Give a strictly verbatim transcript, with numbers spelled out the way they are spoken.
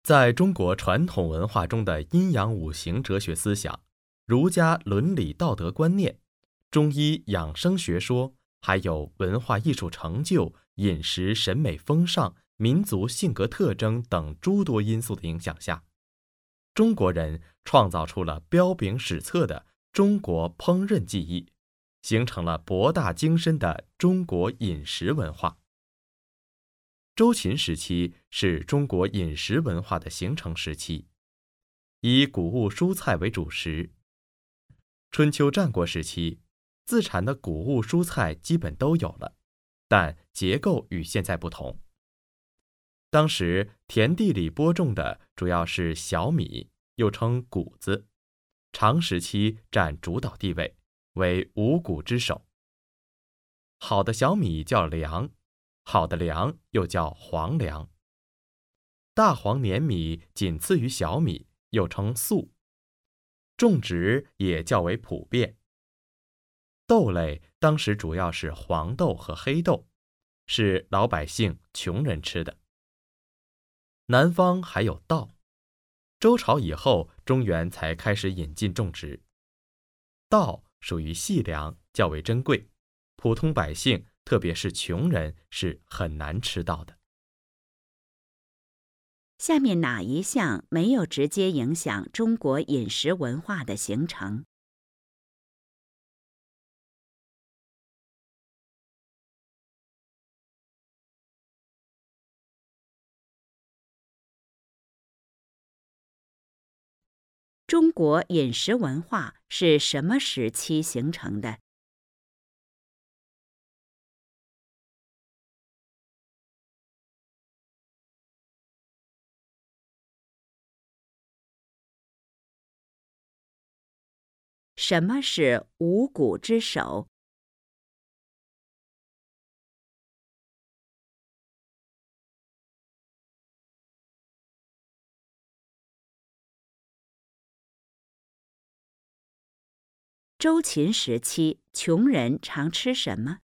在中国传统文化中的阴阳五行哲学思想、儒家伦理道德观念、中医养生学说，还有文化艺术成就、饮食审美风尚、民族性格特征等诸多因素的影响下，中国人创造出了彪炳史册的中国烹饪技艺，形成了博大精深的中国饮食文化。周秦时期是中国饮食文化的形成时期，以谷物蔬菜为主食。春秋战国时期，自产的谷物蔬菜基本都有了，但结构与现在不同。当时田地里播种的主要是小米，又称谷子，长时期占主导地位，为五谷之首。好的小米叫粮，好的粮又叫黄粮。大黄粘米仅次于小米，又称粟，种植也较为普遍。豆类当时主要是黄豆和黑豆，是老百姓穷人吃的。南方还有稻，周朝以后，中原才开始引进种植。稻属于细粮，较为珍贵，普通百姓，特别是穷人是很难吃到的。 下面哪一项没有直接影响中国饮食文化的形成？中国饮食文化是什么时期形成的？什么是五谷之首？周秦时期，穷人常吃什么？